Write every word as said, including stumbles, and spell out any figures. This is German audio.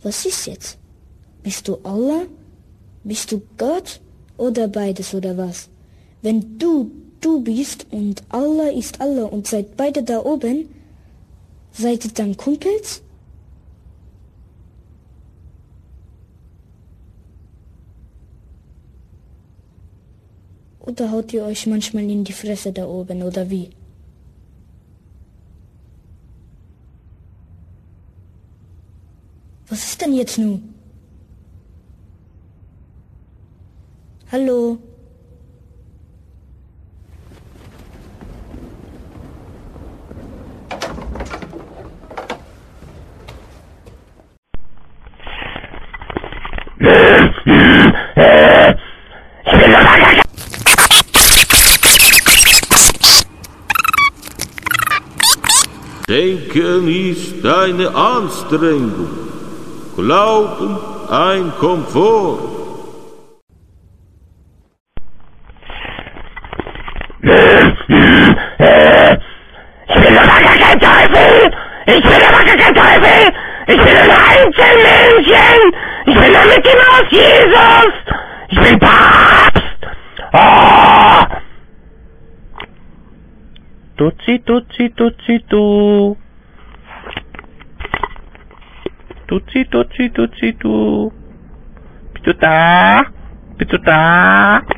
Was ist jetzt? Bist du Allah? Bist du Gott? Oder beides oder was? Wenn du du bist und Allah ist Allah und seid beide da oben, seid ihr dann Kumpels? Oder haut ihr euch manchmal in die Fresse da oben, oder wie? Was ist denn jetzt nun? Hallo? Denken ist eine Anstrengung, Glauben ein Komfort. Ich bin aber gar kein Teufel! Ich bin aber gar kein Teufel! Ich bin ein Einzelmännchen! Ich bin der Mickey Maus Jesus! Ich bin Papst! Oh! Tutsi, tutsi, tutsi, tu. Tutsi, tutsi, tutsi, tu. Bist du da? Bist du da?